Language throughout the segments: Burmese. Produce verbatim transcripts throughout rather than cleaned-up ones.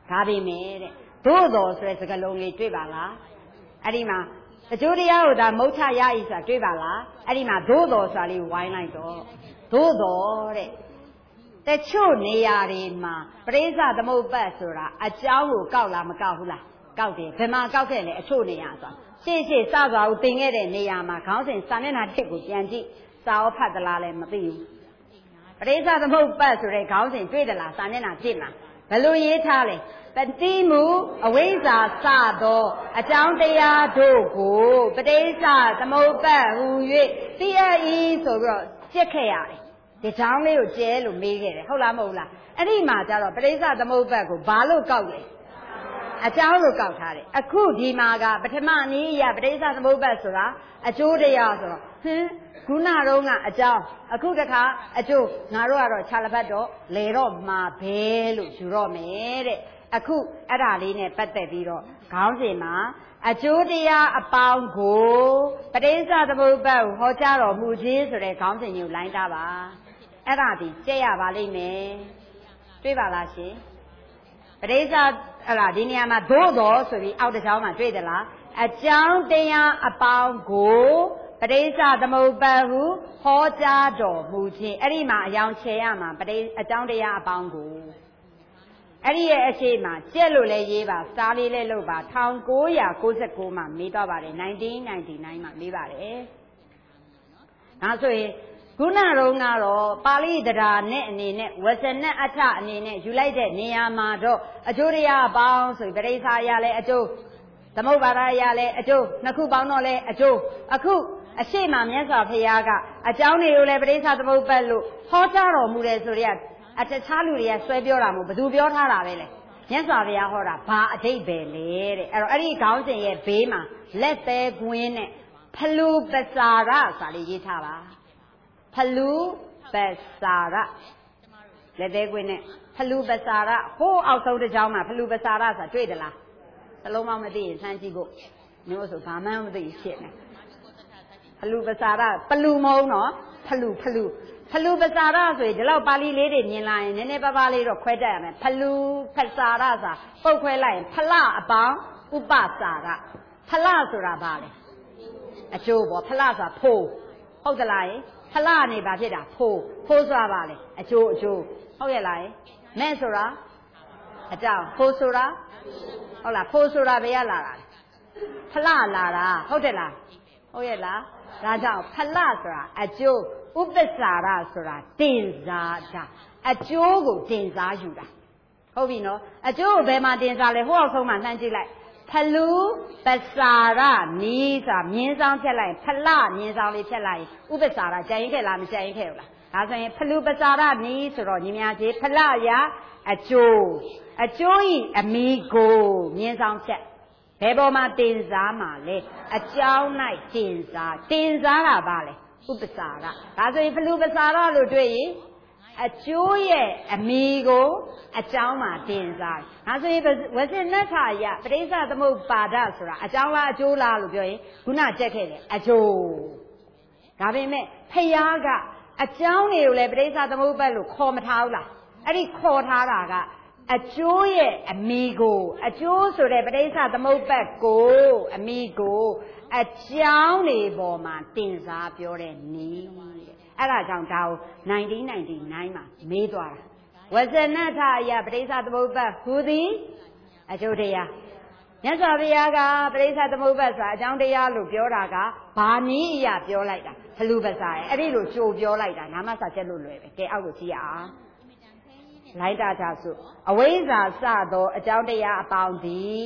ဒါပေမဲ့တဲ့သို့တော်ဆိုတဲ့စကားလုံးလေးတွေ့ပါလားအဲ့ဒီမှာအကျိုးတရားကိုဒါမုတ်ချရဤဆိုတာတွေ့ပါလားအဲ့ဒီမှာသို့တော်ဆိုတာလေးဝိုင်းလိုက်တော့သို့တော်တဲ့တချို့နေရာတွေမှာပရိစ္ဆသမုပ္ပါဆိုတာအကြောင်းကိုကောက်လားမကောက်ဘူးလားကောက်တယ်ဘယ်မှာကောက်ခဲ့လဲအချို့နေရာဆိုတာရှေ့ရှေ့စစွာကိုတင်ခဲ့တဲ့နေရာမှာခေါင်းစဉ်စာမျက်နှာတစ်ကိုပြန်ကြည့်စာရောဖတ်သလားလည်းမသိဘူးပရိစ္ဆသမုပ္ပါဆိုတဲ့ခေါင်းစဉ်တွေ့သလားစာမျက်နှာကြည့်လားဘယ်လိုရေးထားလဲပတိမူအဝိဇ္ဇာစသောအကြောင်းတရားတို့ကိုပဋိစ္စသမုပ္ပါဟူ၍သိရ၏ဆိုပြီးတော့ကြက်ခဲ့ရတယ်ဒီကြောင်းလေးကိုကျဲလို့မေးခဲ့တယ်ဟုတ်လားမဟုတ်လားအဲ့ဒီမှာကျတော့ပဋိစ္စသမုပ္ပါကိုဘာလို့ကောက်လဲအကြောင်းလို့ကောက်ထားတယ်အခုဒီမှာကပထမနည်းရပဋိစ္စသမုပ္ပါဆိုတာအကျိုးတရားဆိုတော့ဟင်းခုနတော့ကအကြောင်းအခုတခါအကျိုးငါတို့ကတော့ခြာလပတ်တော့လေတော့မှာဘဲလို့ယူတော့မယ်တဲ့အခုအဲ့ဒါလေးနဲ့ပတ်သက်ပြီးတော့ခေါင်းစဉ်မှာအကျိုးတရားအပေါင်းကိုပဋိစ္စသမုပ္ပါကိုဟောကြားတော်မူခြင်းဆိုတဲ့ခေါင်းစဉ်ကိုလိုင်းတာပါအဲ့ဒါဒီကြည့်ရပါလိမ့်မယ်တွေ့ပါလားရှင်ပဋိစ္စအဲ့ဒါဒီနေရာမှာသို့တော်ဆိုပြီးအောက်တစ်ချောင်းမှာတွေ့သလားအကြောင်းတရားအပေါင်းကိုပဋိစ္စသမုပ္ပါဟုဟောကြားတော်မူခြင်းအဲ့ဒီမှာအယောင်ချေရမှာပဋိအကြောင်းတရားအပေါင်းကိုအဲ့ဒီရဲ့အရှိမှာကြက်လို့လည်းရေးပါစားလေးလည်းလုပ်ပါ၁၉၉၉မှာမေးတော့ပါတယ်၁၉၉၉မှာမေးပါတယ်ဒါဆိုရင်ခုနတော့ကတော့ပါဠိတရားနဲ့အနေနဲ့ဝဇနအဋ္ဌအနေနဲ့ယူလိုက်တဲ့နေရာမှာတော့အကျိုးတရားအပေါင်းဆိုပြီးပရိစ္ဆာရလဲအကျိုးသမုပ္ပါဒရလဲအကျိုးနှစ်ခုပေါင်းတော့လဲအကျိုးအခုအရှိမမြတ်စွာဘုရားကအကြောင်းတွေကိုလည်းပရိစ္ဆာသမုပ္ပါလို့ဟောကြားတော်မူတယ်ဆိုရအတခြားလူတွေကဆွဲပြောတာမဟုတ်ဘယ်သူပြောထားတာပဲလေမြတ်စွာဘုရားဟောတာဘာအဓိပ္ပာယ်လဲတဲ့အဲ့တော့အဲ့ဒီခေါင်းစဉ်ရဲ့ဘေးမှာလက်သေးကွင်းနဲ့ဖလူပစာရဆိုတာလေးရေးထားပါဖလူပစာရလက်သေးကွင်းနဲ့ဖလူပစာရဟိုးအောက်ဆုံးတစ်ကြောင်းမှာဖလူပစာရဆိုတာတွေ့သလားသလုံးမမသိရင်ဆန်းကြည့်ဖို့မျိုးဆိုဘာမှမသိဖြစ်နေဖလူပစာရပလူမဟုတ်နော်ဖလူဖလူဖလူပစာရဆိုရင်ဒီလောက်ပါဠိလေးတွေမြင်လာရင်နည်းနည်းပါးပါးလေးတော့ခွဲတတ်ရမယ်ဖလူပစာရဆိုတာပုတ်ခွဲလိုက်ရင်ဖလအပေါင်းဥပစာရဖလဆိုတာဘာလဲအကျိုးပေါ့ဖလဆိုတာဖိုးဟုတ်သလားယဖလနေဘာဖြစ်တာဖိုးဖိုးဆိုတာဘာလဲအကျိုးအကျိုးဟုတ်ရဲ့လားယမဲ့ဆိုတာအကြောင်းဖိုးဆိုတာဟုတ်လားဖိုးဆိုတာဘယ်ရလာတာဖလလာတာဟုတ်တယ်လားဟုတ်ရဲ့လားဒါကြောင့်ဖလဆိုတာအကျိုးဥပ္ပစာရဆိုတာတင်စားတာအကျိုးကိုတင်စားယူတာဟုတ်ပြီနော်အကျိုးကိုဘယ်မှာတင်စားလဲဟိုအောက်ဆုံးမှာနှမ်းကြည့်လိုက်ဖလူပစာရနီးဆိုတာမြင်းဆောင်ဖြတ်လိုက်ဖလမြင်းဆောင်လေးဖြတ်လိုက်ဥပ္ပစာရကြံရင်ခဲ့လားမကြံရင်ခဲ့ဘူးလားဒါဆိုရင်ဖလူပစာရနီးဆိုတော့ညီမကြီးဖလရာအကျိုးအကျိုးဤအမိကိုမြင်းဆောင်ဖြတ်ဘယ်ပေါ်မှာတင်စားမှာလဲအကြောင်း၌တင်စားတင်စားတာပါလေဥပ္ပစာရဒါဆိုရင်ဖလူပစာရလို့တွေ့ရင်အကျိုးရဲ့အမိကိုအကြောင်းမှာတင်စားဒါဆိုရင်ဝဇနထယပဋိစ္စသမုပ္ပါဒဆိုတာအကြောင်းလားအကျိုးလားလို့ပြောရင်ခုနကြက်ခဲ့တယ်အကျိုးဒါပေမဲ့ဖယားကအကြောင်းတွေကိုလည်းပဋိစ္စသမုပ္ပါဒလို့ခေါ်မထားဘူးလားအဲ့ဒီခေါ်ထားတာကအကျိုးရဲ့အမိကိုအကျိုးဆိုတဲ့ပဋိစ္စသမုပ္ပါဒကိုအမိကိုအကြောင်းတွေပေါ်မှာတင်စားပြောတဲ့နည်းအဲ့ဒါကြောင့်ဒါကို၁၉၉၉မှာမေးသွားတာဝဇနထယပဋိစ္စသမုပ္ပါဟူသည်အကျိုးတရားမြတ်စွာဘုရားကပဋိစ္စသမုပ္ပါဆိုတာအကြောင်းတရားလို့ပြောတာကဘာနည်းအရာပြောလိုက်တာဖလူပစာရဲ့အဲ့ဒီလိုကြိုပြောလိုက်တာနာမစာချက်လို့လွယ်ပဲကဲအောက်ကိုကြည့်ရအောင်လိုက်တာကြဆိုအဝိဇ္ဇာစသောအကြောင်းတရားအပေါင်းသည်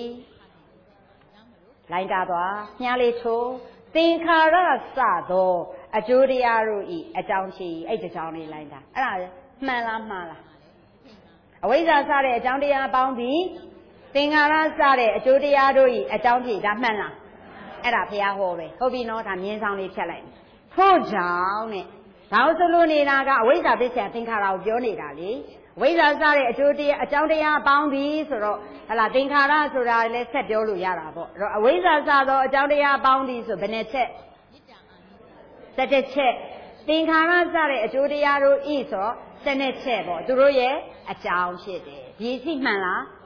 လိုက်တာသွားမြားလေးချိုးသင်္ခါရစသောအကျိုးတရားတို့ဤအကြောင်းရှိအဲ့ဒီကြောင်းလေးလိုက်တာအဲ့ဒါမှန်လားမှားလားအဝိဇ္ဇာစတဲ့အကြောင်းတရားအပေါင်းသည်သင်္ခါရစတဲ့အကျိုးတရားတို့ဤအကြောင်းဖြစ်ဒါမှန်လားအဲ့ဒါဘုရားဟောပဲဟုတ်ပြီနော်ဒါမြင်းဆောင်လေးဖြတ်လိုက်ထို့ကြောင့်နဲ့ဒါဆိုလို့နေတာကအဝိဇ္ဇာပစ္စယသင်္ခါရကိုပြောနေတာလေဝိဇ္ဇာစတဲ့အကျိုးတရားအကြောင်းတရားအပေါင်းသည်ဆိုတော့ဟလာသင်္ခါရဆိုတာလည်းဆက်ပြောလို့ရတာပေါ့အဲ့တော့အဝိဇ္ဇာစသောအကြောင်းတရားအပေါင်းသည်ဆိုဘယ်နဲ့ချက်စက်တစ်ချက်သင်္ခါရစတဲ့အကျိုးတရားတို့ဤဆိုစနစ်ချက်ပေါ့သူတို့ရဲ့အကြောင်းဖြစ်တယ်ဒီအသိမှန်လား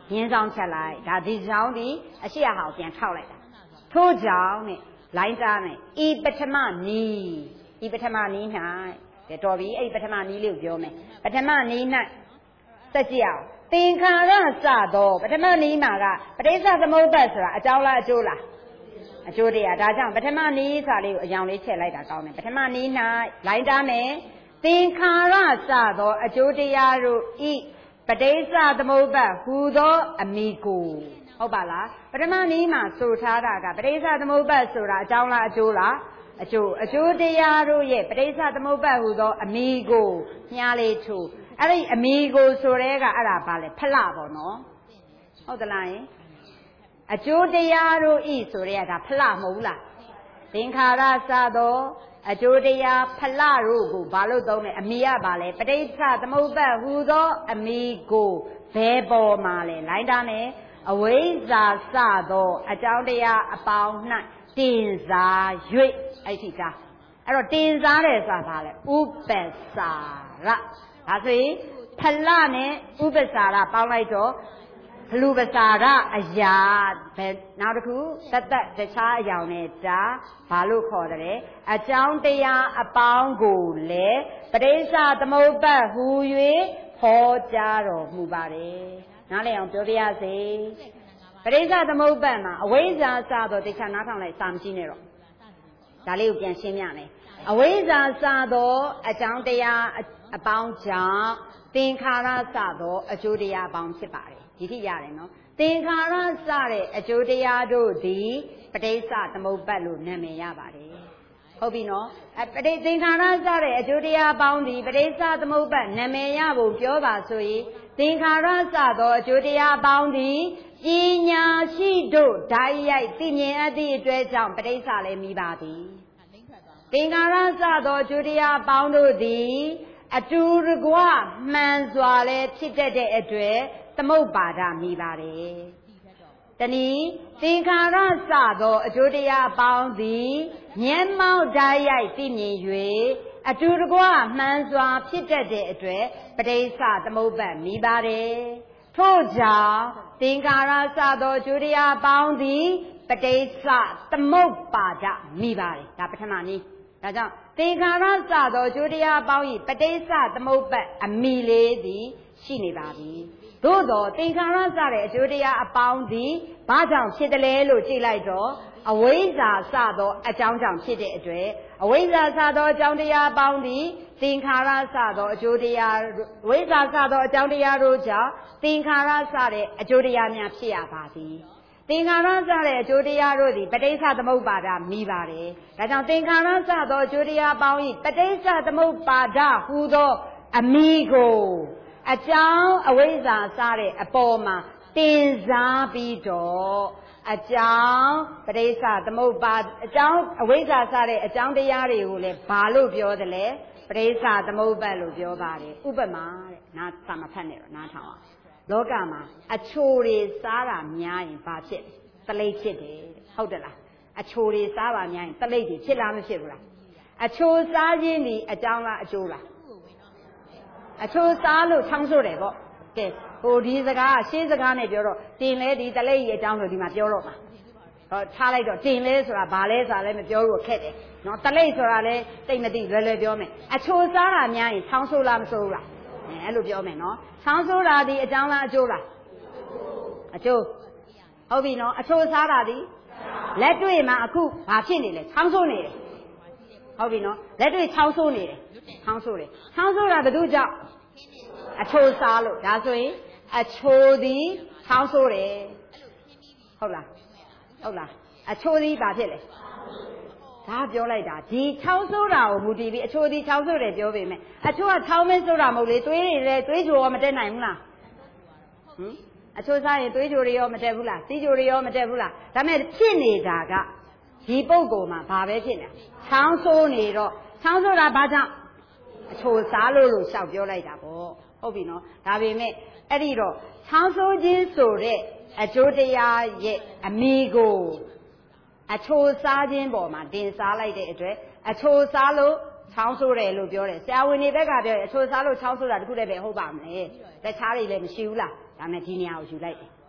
မြင်းဆောင်ချက်လိုက်ဒါဒီကြောင့်ဒီအရှိရဟာကိုပြန်ထောက်လိုက်တာထို့ကြောင့်နဲ့လိုင်းသားနဲ့ဤပထမနီးဤပထမနီး၌တဲ့တော်ပြီအဲ့ပထမနီးလေးကိုပြောမယ်ပထမနီး၌စက်ကြည့်အောင်သင်္ခါရစသောပထမနီးမှာကပဋိစ္စသမုပ္ပါဒ်ဆိုတာအကြောင်းလားအကျိုးလားအကျိုးတရားဒါကြောင့်ပထမနီးစာလေးကိုအယောင်လေးချက်လိုက်တာကောင်းတယ်ပထမနီး၌လိုင်းသားမယ်သင်္ခါရစသောအကျိုးတရားတို့ဤပဋိစ္စသမုပ္ပါဒ်ဟူသောအမိကိုဟုတ်ပါလားပထမနီးမှာဆိုထားတာကပဋိစ္စသမုပ္ပါဒ်ဆိုတာအကြောင်းလားအကျိုးလားအကျိုးအကျိုးတရားတို့ရဲ့ပဋိစ္စသမုပ္ပါဒ်ဟူသောအမိကိုမြားလေးထူအဲ့ဒီအမိကိုဆိုရဲကအဲ့ဒါဘာလဲဖလပေါ့နော်ဟုတ်သလားယင်အကျိုးတရားတို့ဤဆိုရဲကဒါဖလမဟုတ်လားသင်္ခါရစသောအကျိုးတရားဖလတို့ကိုဘာလို့သုံးလဲအမိကဘာလဲပဋိစ္စသမုပ္ပါဒ်ဟူသောအမိကိုဘယ်ပေါ်မှာလဲလိုက်တာမယ်အဝိဇ္ဇာစသောအကြောင်းတရားအပေါင်း၌တင်စား၍အဲ့ဒီကအဲ့တော့တင်စားတယ်ဆိုတာဘာလဲဥပ္ပစာရဒါဆိုရင်ဖလနဲ့ဥပ္ပစာရပေါင်းလိုက်တော့ဘလူပစာရအရာပဲနောက်တစ်ခုတသက်တခြားအယောင်နဲ့ဒါဘာလို့ခေါ်တယ်အကြောင်းတရားအပေါင်းကိုလည်းပဋိစ္စသမုပ္ပါဒ်ဟူ၍ဟောကြားတော်မူပါတယ်နားလည်အောင်ပြောပြရစေပဋိစ္စသမုပ္ပါဒ်မှာအဝိဇ္ဇာစသောတခြားနားထောင်လိုက်စာမကြည့်နဲ့တော့ဒါလေးကိုပြန်ရှင်းပြမယ်အဝိဇ္ဇာစသောအကြောင်းတရားအပေါင်းကြောင့်သင်္ခါရစသောအကျိုးတရားအပေါင်းဖြစ်ပါတယ်ဒီထိရတယ်နော်သင်္ခါရစတဲ့အကျိုးတရားတို့သည်ပဋိစ္စသမုပ္ပါဒ်လို့နာမည်ရပါတယ်ဟုတ်ပြီနော်အပဋိသင်္ခါရစတဲ့အကျိုးတရားအပေါင်းသည်ပဋိစ္စသမုပ္ပါဒ်နာမည်ရဖို့ပြောပါဆိုရင်သင်္ခါရစသောအကျိုးတရားအပေါင်းသည်ပညာရှိတို့ဓာတ်ရိုက်သိမြင်အပ်သည့်အတွက်ကြောင့်ပဋိစ္စလည်းမိပါသည်သင်္ခါရစသောအကျိုးတရားအပေါင်းတို့သည်အတူတကွမှန်စွာလည်းဖြစ်တတ်တဲ့အတွက်သမုပ္ပါဒမိပါတယ်တနည်းသင်္ခါရစသောအကျိုးတရားအပေါင်းသည်မျက်မှောက်ဓာတ်ရိုက်သိမြင်၍အတူတကွမှန်စွာဖြစ်တတ်တဲ့အတွက်ပဋိစ္စသမုပ္ပါဒ်မိပါတယ်ထို့ကြောင့်သင်္ခါရစသောအကျိုးတရားအပေါင်းသည်ပဋိစ္စသမုပ္ပါဒမိပါတယ်ဒါပထမနည်းဒါကြောင့်သင်္ခါရစသောအကျိုးတရားအပေါင်း၏ပဋိစ္စသမုပ္ပါဒ်အမိလေးသည်ရှိနေပါပြီသို့သောသင်္ခါရစတဲ့အကျိုးတရားအပေါင်းသည်ဘာကြောင့်ဖြစ်တယ်လဲလို့ကြည့်လိုက်တော့အဝိဇ္ဇာစသောအကြောင်းကြောင့်ဖြစ်တဲ့အတွက်အဝိဇ္ဇာစသောအကြောင်းတရားအပေါင်းသည်သင်္ခါရစသောအကျိုးတရားဝိဇ္ဇာစသောအကြောင်းတရားတို့ကြောင့်သင်္ခါရစတဲ့အကျိုးတရားများဖြစ်ရပါသည်သင်္ခါရစတဲ့အကျိုးတရားတို့သည်ပဋိစ္စသမုပ္ပါဒမိပါတယ်ဒါကြောင့်သင်္ခါရစသောအကျိုးတရားအပေါင်း၏ပဋိစ္စသမုပ္ပါဒဟူသောအမိကိုအကြောင်းအဝိဇ္ဇာစတဲ့အပေါ်မှာတင်စားပြီးတော့အကြောင်းပဋိစ္စသမုပ္ပါအကြောင်းအဝိဇ္ဇာစတဲ့အကြောင်းတရားတွေကိုလည်းဘာလို့ပြောတယ်လဲပဋိစ္စသမုပ္ပါလို့ပြောပါတယ်ဥပမာတဲ့နားစာမဖတ်နဲ့တော့နားထောင်အောင်လောကမှာအချိုတွေစားတာများရင်ဘာဖြစ်တလိပ်ဖြစ်တယ်ဟုတ်တယ်လားအချိုတွေစားပါများရင်တလိပ်တွေဖြစ်လားမဖြစ်ဘူးလားအချိုစားခြင်းဒီအကြောင်းလားအကျိုးလားအချိုစားလို့ချောင်းဆို့တယ်ပေါ့ကဲဟိုဒီစကားရှေးစကားနဲ့ပြောတော့တင်လဲဒီတလိပ်ရဲ့အကြောင်းဆိုဒီမှာပြောတော့မှာဟောထားလိုက်တော့တင်လဲဆိုတာဘာလဲဆိုတာလည်းမပြောလို့ခက်တယ်နော်တလိပ်ဆိုတာလည်းတိတ်မသိလွယ်လွယ်ပြောမယ်အချိုစားတာများရင်ချောင်းဆိုးလားမဆိုးဘူးလားအဲအဲ့လိုပြောမယ်နော်ချောင်းဆိုးတာဒီအကြောင်းလားအကျိုးလားအကျိုးဟုတ်ပြီနော်အချိုစားတာဒီလက်တွေ့မှာအခုဘာဖြစ်နေလဲချောင်းဆိုးနေတယ်ဟုတ်ပြီနော်လက်တွေ့ချောင်းဆိုးနေတယ်ချောင်းဆိုးတယ်ချောင်းဆိုးတာဘယ်သူကြောင့်အချိုစားလို့ဒါဆိုရင်အချိုသည်ချောင်းဆိုးတယ်ဟုတ်လားဟုတ်လားအချိုသည်ဘာဖြစ်လဲဒါပြောလိုက်တာဒီချောင်းဆိုးတာကိုမူတည်ပြီးအချိုသည်ချောင်းဆိုးတယ်ပြောပေမဲ့အချိုကချောင်းမင်းဆိုးတာမဟုတ်လေသွေးတွေလည်းသွေးချိုရောမတက်နိုင်ဘူးလားဟမ်အချိုစားရင်သွေးချိုတွေရောမတက်ဘူးလားစီးချိုတွေရောမတက်ဘူးလားဒါမဲ့ဖြစ်နေတာကဒီပုံကိုယ်မှာဘာပဲဖြစ်နေချောင်းဆိုးနေတော့ချောင်းဆိုးတာဘာကြောင့်အချိုစားလို့လို့ရှောက်ပြောလိုက်တာပေါ့ဟုတ်ပြီနော်ဒါပေမဲ့အဲ့ဒီတော့ချောင်းဆိုးခြင်းဆိုတဲ့အကျိုးတရားရဲ့အမိကိုအချိုစားခြင်းပေါ်မှာတင်စားလိုက်တဲ့အတွက်အချိုစားလို့ချောင်းဆိုးတယ်လို့ပြောတယ်ဆရာဝန်တွေဘက်ကပြောတယ်အချိုစားလို့ချောင်းဆိုးတာတခုတည်းပဲဟုတ်ပါမလဲတခြားတွေလည်းမရှိဘူးလားဒါမဲ့ဒီနေရာကိုယူလိုက်တယ်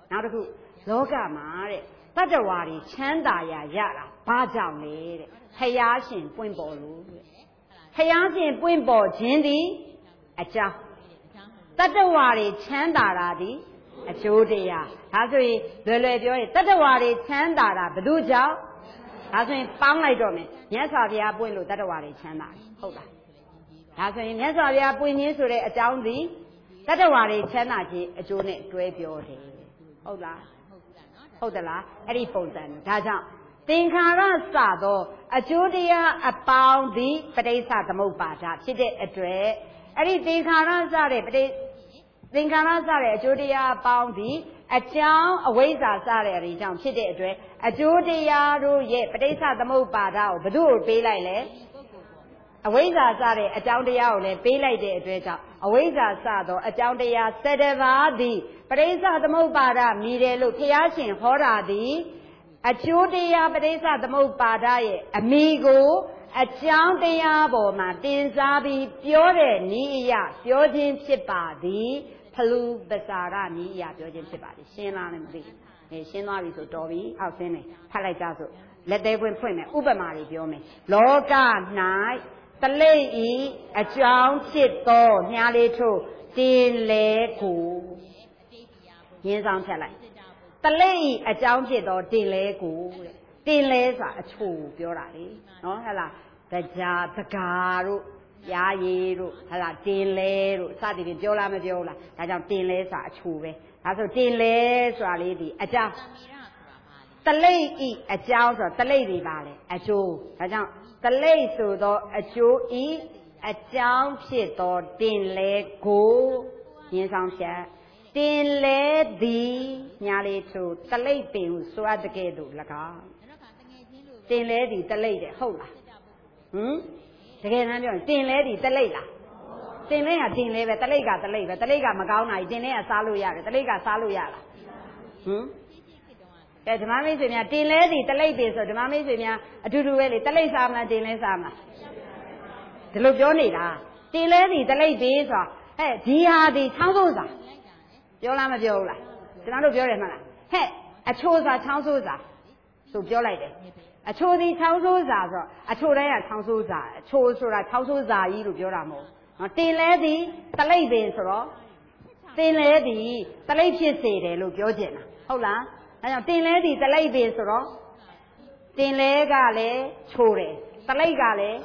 နောက်တစ်ခုလောကမှာတဲ့တတ္တဝါတွေချမ်းသာရာရတာဘာကြောင့်လဲတဲ့ဖယားရှင်ပွင့်ပေါ်လို့တဲ့ဖယားရှင်ပွင့်ပေါ်ခြင်းသည်အကြောင်းတတ္တဝါတွေချမ်းသာတာသည်အကျိုးတရားဒါဆိုရင်လွယ်လွယ်ပြောရင်တတ္တဝါတွေချမ်းသာတာဘယ်သူကြောင့်ဒါဆိုရင်ပေါင်းလိုက်တော့မယ်မြတ်စွာဘုရားပွင့်လို့တတ္တဝါတွေချမ်းသာတယ်ဟုတ်လားဒါဆိုရင်မြတ်စွာဘုရားပွင့်ခြင်းဆိုတဲ့အကြောင်းသည်တတ္တဝါတွေချမ်းသာခြင်းအကျိုးနဲ့တွဲပြောတယ်ဟုတ်လားဟုတ်သလားအဲ့ဒီပုံစံဒါကြောင့်သင်္ခါရစသောအကျိုးတရားအပေါင်းသည်ပဋိစ္စသမုပ္ပါဒဖြစ်တဲ့အတွက်အဲ့ဒီသင်္ခါရစတဲ့ပဋိသင်္ခါရစတဲ့အကျိုးတရားအပေါင်းသည်အကြောင်းအဝိဇ္ဇာစတဲ့အရာကြောင့်ဖြစ်တဲ့အတွက်အကျိုးတရားတို့ရဲ့ပဋိစ္စသမုပ္ပါဒကိုဘယ်သူ့ကိုပေးလိုက်လဲအဝိဇ္ဇာစတဲ့အကြောင်းတရားကိုလည်းပေးလိုက်တဲ့အတွက်ကြောင့်အဝိဇ္ဇာစသောအကြောင်းတရား၁၇ပါးသည်ပဋိစ္စသမုပ္ပါဒမြည်တယ်လို့ဘုရားရှင်ဟောတာသည်အကျိုးတရားပဋိစ္စသမုပ္ပါဒရဲ့အမိကိုအကြောင်းတရားပေါ်မှာတင်စားပြီးပြောတဲ့နည်းအရပြောခြင်းဖြစ်ပါသည်ဖလူပစာရနည်းအရပြောခြင်းဖြစ်ပါသည်ရှင်းလားလည်းမသိဘူးအဲရှင်းသွားပြီဆိုတော်ပြီအောက်ဆင်းမယ်ဖတ်လိုက်ကြစို့လက်သေးပွင့်ဖွင့်မယ်ဥပမာတွေပြောမယ်လောက၌တလိပ်ဤအကြောင်းဖြစ်သောမြားလေးထို့တင်လေကိုရင်းဆောင်ဖြတ်လိုက်တလိပ်ဤအကြောင်းဖြစ်သောတင်လေကိုတဲ့တင်လေဆိုတာအချို့ပြောတာလေနော်ဟဲ့လားတရားတကာတို့ရာရည်တို့ဟဲ့လားတင်လေတို့စသည်ဖြင့်ပြောလားမပြောလားဒါကြောင့်တင်လေဆိုတာအချို့ပဲဒါဆိုတင်လေဆိုတာလေးဒီအကြောင်းတလိပ်ဤအကြောင်းဆိုတာတလိပ်တွေပါလေအကျိုးဒါကြောင့်တလိပ်ဆိုသောအကျိုးဤအကြောင်းဖြစ်သောတင်လေကိုရင်းဆောင်ဖြတ်တင်လေသည်ညာလေးထို့တလိပ်ပင်ဟုဆိုအပ်တဲ့ကဲ့သို့၎င်းတင်လေသည်တလိပ်တဲ့ဟုတ်လားဟမ်တကယ်တမ်းပြောရင်တင်လေသည်တလိပ်လားတင်လေကတင်လေပဲတလိပ်ကတလိပ်ပဲတလိပ်ကမကောင်းတာကြီးတင်လေကစားလို့ရတယ်တလိပ်ကစားလို့ရလားဟမ်ကဲဓမ္မမိတ်ဆွေများတင်လဲစီတလိပ်ပင်ဆိုဓမ္မမိတ်ဆွေများအတူတူပဲလေတလိပ်စားမလားတင်လဲစားမလားဒီလိုပြောနေတာတင်လဲစီတလိပ်ပင်ဆိုတာဟဲ့ဒီဟာဒီချောင်းဆိုးစာပြောလားမပြောဘူးလားကျွန်တော်တို့ပြောတယ်မှတ်လားဟဲ့အချိုးစာချောင်းဆိုးစာဆိုပြောလိုက်တယ်အချိုးဒီချောင်းဆိုးစာဆိုတော့အချိုးတိုင်းကချောင်းဆိုးစာအချိုးဆိုတာချောင်းဆိုးစာကြီးလို့ပြောတာမဟုတ်ဘူးတင်လဲစီတလိပ်ပင်ဆိုတော့တင်လဲစီတလိပ်ဖြစ်စေတယ်လို့ပြောချင်တာဟုတ်လားအဲကြောင့်တင်လဲဒီတလိပ်ပင်ဆိုတော့တင်လဲကလည်းချိုးတယ်တလိပ်ကလည်း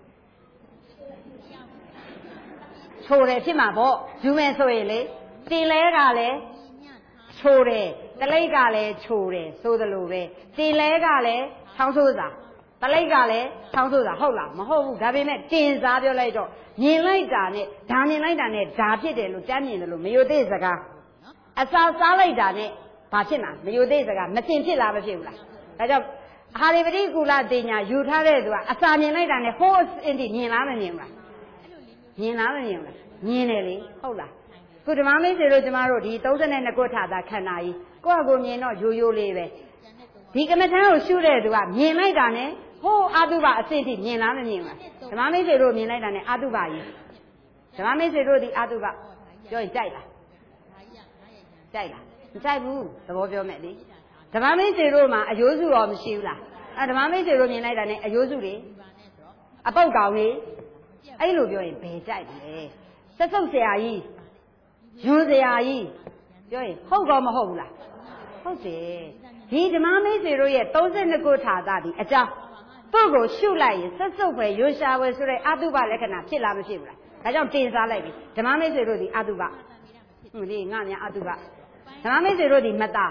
ချိုးတယ်ဖြစ်မှာပေါ့ယူမယ်ဆိုရင်လေတင်လဲကလည်းချိုးတယ်တလိပ်ကလည်းချိုးတယ်ဆိုသလိုပဲတင်လဲကလည်းချောင်းဆိုးစာတလိပ်ကလည်းချောင်းဆိုးစာဟုတ်လားမဟုတ်ဘူးဒါပေမဲ့တင်စားပြောလိုက်တော့မြင်လိုက်တာနဲ့ဒါမြင်လိုက်တာနဲ့ဒါဖြစ်တယ်လို့တမ်းမြင်တယ်လို့မယိုသေးစကားအစာစားလိုက်တာနဲ့ဘာဖြစ်လားမယိုသေးစကားမစင်ဖြစ်လားမဖြစ်ဘူးလားဒါကြောင့်အာရိပတိကူလတင်ညာယူထားတဲ့သူကအစာမြင်လိုက်တာနဲ့ဟိုးအင်းဒီမြင်လားမမြင်ဘူးလားမြင်လားမမြင်ဘူးလားမြင်တယ်လေဟုတ်လားခုဓမ္မမိတ်ဆွေတို့ကျမတို့ဒီ၃၂ခုထာတာခန္ဓာကြီးကိုယ့်အကိုမြင်တော့ရိုးရိုးလေးပဲဒီကမ္မထမ်းကိုရှုတဲ့သူကမြင်လိုက်တာနဲ့ဟိုးအာတုပအစစ်ထိမြင်လားမမြင်ဘူးလားဓမ္မမိတ်ဆွေတို့မြင်လိုက်တာနဲ့အာတုပကြီးဓမ္မမိတ်ဆွေတို့ဒီအာတုပပြောရင်ကြိုက်လားကြိုက်လားမကြိုက်ဘူးသဘောပြောမယ်လေဓမ္မမိတ်ဆွေတို့မှာအယိုးစုရောမရှိဘူးလားအဲဓမ္မမိတ်ဆွေတို့မြင်လိုက်တာနဲ့အယိုးစုတွေအပုတ်ကောင်တွေအဲ့လိုပြောရင်ဘယ်ကြိုက်လဲသက်ဆုပ်ဆရာကြီးယွန်းဆရာကြီးပြောရင်ဟုတ်ကောမဟုတ်ဘူးလားဟုတ်တယ်ဒီဓမ္မမိတ်ဆွေတို့ရဲ့၃၂ခုထာတာဒီအကြောင်းသူ့ကိုရှုလိုက်ရင်သက်ဆုပ်ပဲရွှရှာပဲဆိုတဲ့အတုပလက္ခဏာဖြစ်လားမဖြစ်ဘူးလားဒါကြောင့်တင်စားလိုက်ပြီဓမ္မမိတ်ဆွေတို့ဒီအတုပဟွန်းဒီငါများအတုပဓမ္မမိတ်ဆွေတို့ဒီမသား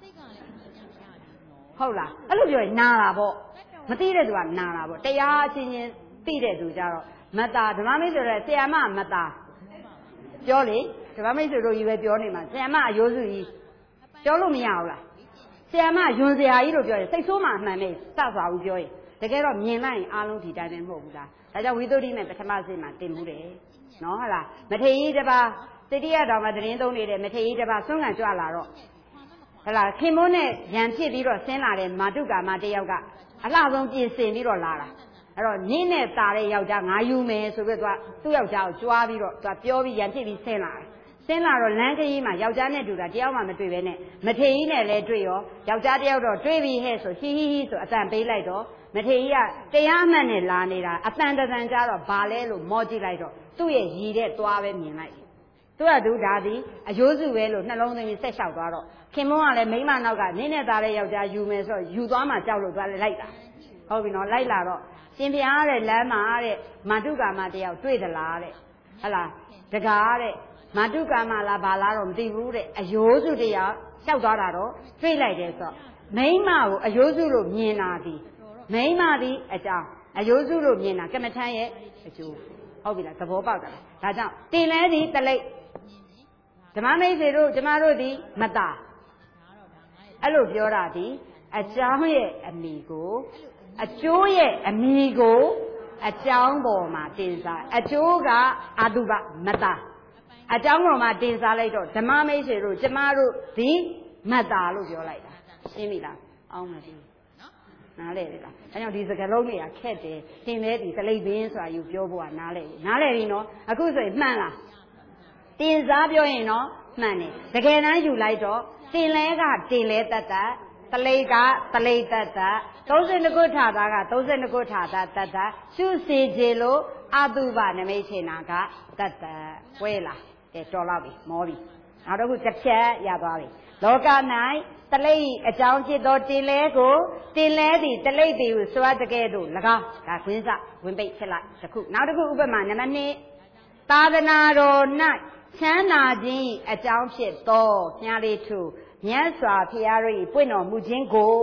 ဟုတ်လားအဲ့လိုပြောရင်နာတာပေါ့မသိတဲ့သူကနာတာပေါ့တရားအချင်းချင်းသိတဲ့သူကြတော့မသားဓမ္မမိတ်ဆွေတို့ဆရာမမသားပြောလေဓမ္မမိတ်ဆွေတို့ကြီးပဲပြောနေမှာဆရာမအယိုးစုကြီးပြောလို့မရဘူးလားဆရာမယွန်ဆရာကြီးလို့ပြောရင်စိတ်ဆိုးမှအမှန်ပဲစစွာဘူးပြောရင်တကယ်တော့မြင်လိုက်ရင်အားလုံးဒီတိုင်းပဲမဟုတ်ဘူးလားဒါကြောင့်ဝိသုဒ္ဓိနဲ့ပထမစိတ်မှာတင်မှုတယ်နော်ဟုတ်လားမထေရီတစ်ပါးတတိယတော်မှာတရင်သုံးနေတဲ့မထေရီတစ်ပါးဆွမ်းခံကြွလာတော့ဟလာခင်မိုးနဲ့ရံဖြစ်ပြီးတော့ဆင်းလာတဲ့မာတုကာမတယောက်ကအလှဆုံးပြင်ဆင်ပြီးတော့လာတာအဲ့တော့ညင်းနဲ့တာတဲ့ယောက်ျားငါယူမယ်ဆိုပြီးတော့သူ့ယောက်ျားကိုကြွားပြီးတော့သူပြောပြီးရံဖြစ်ပြီးဆင်းလာတယ်ဆင်းလာတော့လမ်းခရီးမှာယောက်ျားနဲ့တူတာတယောက်မှမတွေ့ပဲနဲ့မထေကြီးနဲ့လည်းတွေ့ရောယောက်ျားတယောက်တော့တွေ့ပြီဟဲ့ဆိုဟီဟီဟီဆိုအတန်ပေးလိုက်တော့မထေကြီးကတရားအမှန်နဲ့လာနေတာအတန်တန်ကြတော့ဘာလဲလို့မောကြည့်လိုက်တော့သူ့ရဲ့ရည်တဲ့သွားပဲမြင်လိုက်သူကသူဒါသည်အယိုးစုပဲလို့နှလုံးသွင်းပြီးဆက်လျှောက်သွားတော့ခင်မွန်းကလည်းမိမနောက်ကနင်းနဲ့သားတဲ့ယောက်ျားယူမယ်ဆိုတော့ယူသွားမှကြောက်လို့သွားလဲလိုက်တာဟုတ်ပြီနော်လိုက်လာတော့ရှင်ဘုရားတဲ့လမ်းမှာတဲ့မာတုကာမတယောက်တွေ့သလားတဲ့ဟလားတကားတဲ့မာတုကာမလားဘာလားတော့မသိဘူးတဲ့အယိုးစုတယောက်လျှောက်သွားတာတော့တွေ့လိုက်တယ်ဆိုတော့မိမကိုအယိုးစုလို့မြင်တာဒီမိမသည်အကြောင်းအယိုးစုလို့မြင်တာကမ္မထမ်းရဲ့အကျိုးဟုတ်ပြီလားသဘောပေါက်တာဒါကြောင့်တင်လဲသည်တလိပ်ဓမ္မမိတ်ဆွေတို့ကျမတို့သည်မတာအဲ့လိုပြောတာဒီအကြောင်းရဲ့အမိကိုအကျိုးရဲ့အမိကိုအကြောင်းပေါ်မှာတင်စားအကျိုးကအတုပမတာအကြောင်းပေါ်မှာတင်စားလိုက်တော့ဓမ္မမိတ်ဆွေတို့ကျမတို့ဒီမတာလို့ပြောလိုက်တာရှင်းပြီလားအောင်းမသိနားလဲလေလားအဲကြောင့်ဒီစကားလုံးတွေကခက်တယ်တင်လဲဒီတလိပ်ပင်ဆိုတာယူပြောဖို့ကနားလဲနားလဲပြီနော်အခုဆိုရင်မှန်လားတင်စားပြောရင်တော့မှန်တယ်တကယ်တမ်းယူလိုက်တော့တင်လဲကတင်လဲတတ်တတ်တလိပ်ကတလိပ်တတ်တတ်သုံး၂ခုထာတာကသုံး၂ခုထာတာတတ်တတ်ရှုစေခြင်းလို့အတုပနမိတ်ချေနာကတတ်တတ်ဝဲလာကဲတော်တော့ပြီမောပြီနောက်တစ်ခုတစ်ချက်ရသွားပြီလောက၌တလိပ်အကြောင်းဖြစ်သောတင်လဲကိုတင်လဲသည်တလိပ်သည်ဟုစွာတကယ်တို့၎င်းဒါခွင်းစဝင်ပိတ်ဖြစ်လိုက်တစ်ခုနောက်တစ်ခုဥပမာနံပါတ်၂သာသနာတော်၌ချမ်းသာခြင်းအကြောင်းဖြစ်သောညာလေးထုမြတ်စွာဘုရား၏ပွင့်တော်မူခြင်းကို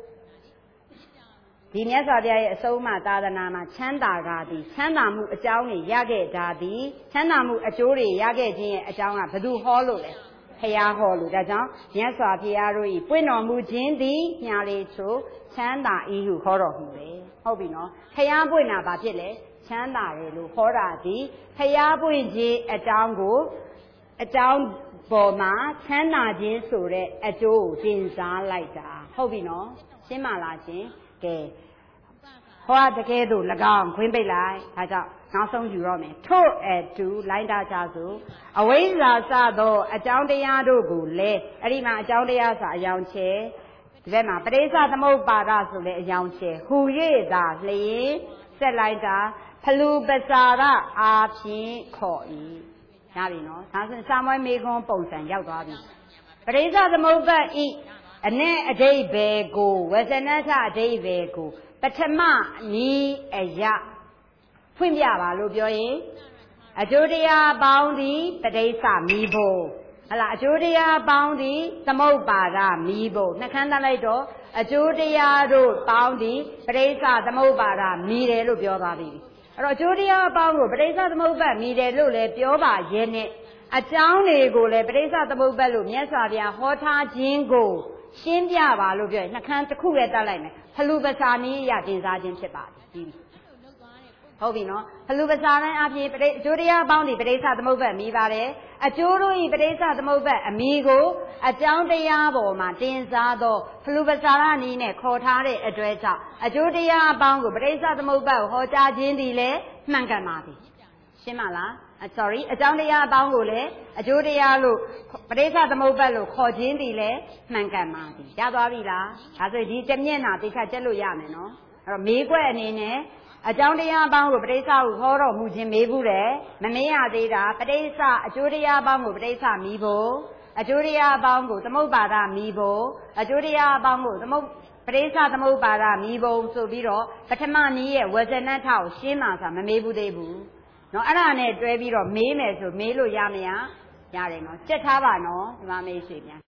ဒီမြတ်စွာဘုရားရဲ့အဆုံးအမသာသနာမှာချမ်းသာတာသည်ချမ်းသာမှုအကြောင်းတွေရခဲ့တာသည်ချမ်းသာမှုအကျိုးတွေရခဲ့ခြင်းရဲ့အကြောင်းကဘယ်သူဟောလို့လဲဘုရားဟောလို့ဒါကြောင့်မြတ်စွာဘုရားတို့၏ပွင့်တော်မူခြင်းသည်ညာလေးထုချမ်းသာ၏ဟုဟောတော်မူတယ်ဟုတ်ပြီနော်ဘုရားပွင့်တာဘာဖြစ်လဲချမ်းသာတယ်လို့ဟောတာဒီဖျားပွင့်ခြင်းအကြောင်းကိုအကြောင်းပေါ်မှာချမ်းသာခြင်းဆိုတဲ့အကျိုးကိုတင်စားလိုက်တာဟုတ်ပြီနော်ရှင်းမလားရှင်ကဲဟောတကယ်တော့၎င်းခွင်းပိတ်လိုက်ဒါကြောင့်နောက်ဆုံးယူတော့မယ်ထို့အတူလိုင်းတာကြဆိုအဝိဇ္ဇာစသောအကြောင်းတရားတို့ကိုလည်းအဲ့ဒီမှာအကြောင်းတရားဆိုအယောင်ချဲဒီဘက်မှာပရိစ္ဆသမုပ္ပါဒဆိုလည်းအယောင်ချဲဟူ၍သာလျင်ဆက်လိုက်တာဖလူပစာရအာဖြင့်ခေါ်၏ရပြီနော်ဒါဆိုစာမွေးမေခွန်းပုံစံရောက်သွားပြီပရိစ္ဆသမုပ္ပါဤအ내အဓိပ္ပာယ်ကိုဝဇနထအဓိပ္ပာယ်ကိုပထမနီးအယဖွင့်ပြပါလို့ပြောရင်အကျိုးတရားပေါင်းသည်ပဋိစ္စမီးဖို့ဟလာအကျိုးတရားပေါင်းသည်သမုပ္ပါဒမီးဖို့နှခမ်းသလိုက်တော့အကျိုးတရားတို့ပေါင်းသည်ပဋိစ္စသမုပ္ပါဒမီးတယ်လို့ပြောသွားပြီအဲ့တော့အကျိုးတရားအပေါင်းကိုပဋိစ္စသမုပ္ပါဒ်မြည်တယ်လို့လည်းပြောပါရဲ့နဲ့အကြောင်းတွေကိုလည်းပဋိစ္စသမုပ္ပါဒ်လို့မြတ်စွာဘုရားဟောထားခြင်းကိုရှင်းပြပါလို့ပြောရင်နှခမ်းတစ်ခုပဲတတ်လိုက်မယ်ဖလူပစာနည်းအရတင်စားခြင်းဖြစ်ပါတယ်ဟုတ်ပြီနော်ဖလူပစာတိုင်းအပြင်ပဋိအကျိုးတရားအပေါင်းဒီပဋိစ္စသမုပ္ပါဒ်မြည်ပါတယ်အကျိုးတို့ဤပဋိစ္စသမုပ္ပါဒ်အမိကိုအကြောင်းတရားပေါ်မှာတင်စားသောဖလူပစာရနည်းနဲ့ခေါ်ထားတဲ့အတွက်ကြောင့်အကျိုးတရားအပေါင်းကိုပဋိစ္စသမုပ္ပါဒ်ဟောကြားခြင်းသည်လည်းမှန်ကန်ပါသည်ရှင်းမလား sorry အကြောင်းတရားအပေါင်းကိုလည်းအကျိုးတရားလို့ပဋိစ္စသမုပ္ပါဒ်လို့ခေါ်ခြင်းသည်လည်းမှန်ကန်ပါသည်ရသွားပြီလားဒါဆိုဒီတစ်မျက်နှာတိကျကျက်လို့ရမယ်နော်အဲ့တော့မေးခွက်အနေနဲ့အကြောင်းတရားအပေါင်းကိုပဋိစ္စဟုဟောတော်မူခြင်းမေးဘူးတယ်မမေးရသေးတာပဋိစ္စအကျိုးတရားအပေါင်းကိုပဋိစ္စမီးဖို့အကျိုးတရားအပေါင်းကိုသမုပ္ပါဒမီးဖို့အကျိုးတရားအပေါင်းကိုသမုပ္ပရိစ္ဆသမုပ္ပါဒမီးဖို့ဆိုပြီးတော့ပထမနည်းရဲ့ဝဇနထကိုရှင်းမှဆိုမမေးဘူးသေးဘူးเนาะအဲ့ဒါနဲ့တွဲပြီးတော့မေးမယ်ဆိုမေးလို့ရမရရတယ်เนาะကြက်ထားပါเนาะဒီမှာမေးရှိပြန်